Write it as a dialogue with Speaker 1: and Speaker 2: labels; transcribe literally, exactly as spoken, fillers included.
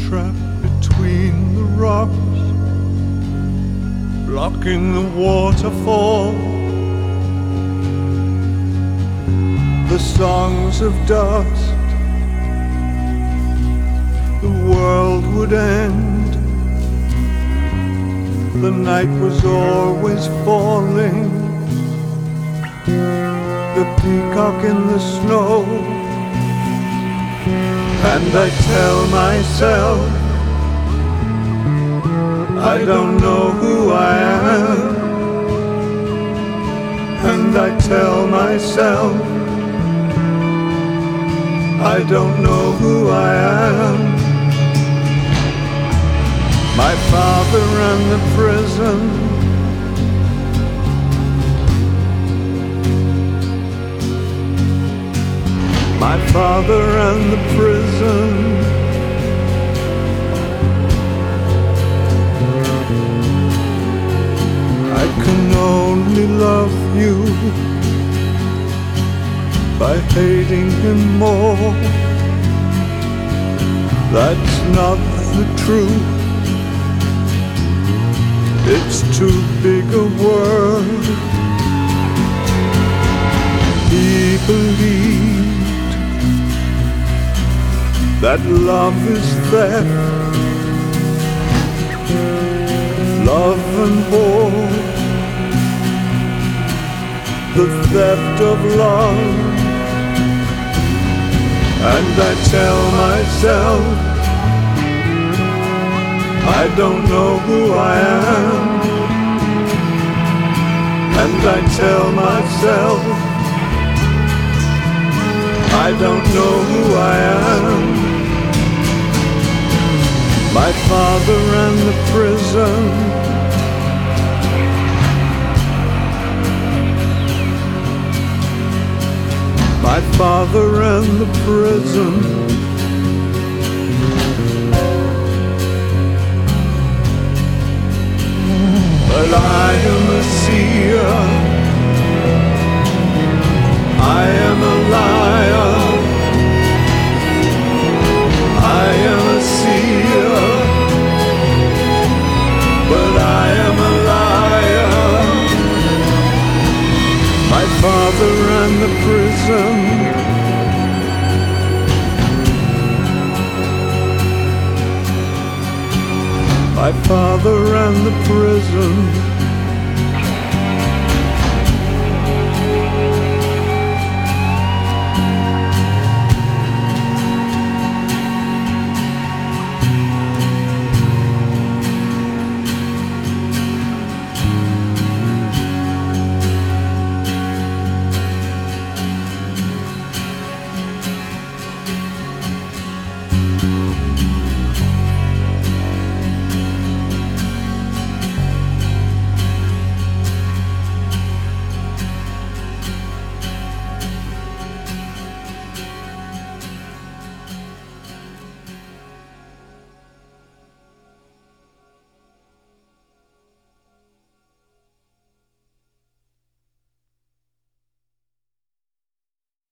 Speaker 1: trapped between the rocks, blocking the waterfall. The songs of dust, the world would end. The night was always falling, the peacock in the snow. And I tell myself, I don't know who I am. And I tell myself, I don't know who I am. My father ran the prison, my father ran the prison. I can only love you by hating him more. That's not the truth. It's too big a word. He believed that love is theft, love and war, the theft of love. And I tell myself, I don't know who I am. And I tell myself, I don't know who I am. My father ran the prison, my father ran the prison. But I am a seer, I am a liar, I am a seer, but I am a liar. My father ran the prison, my father ran the prison.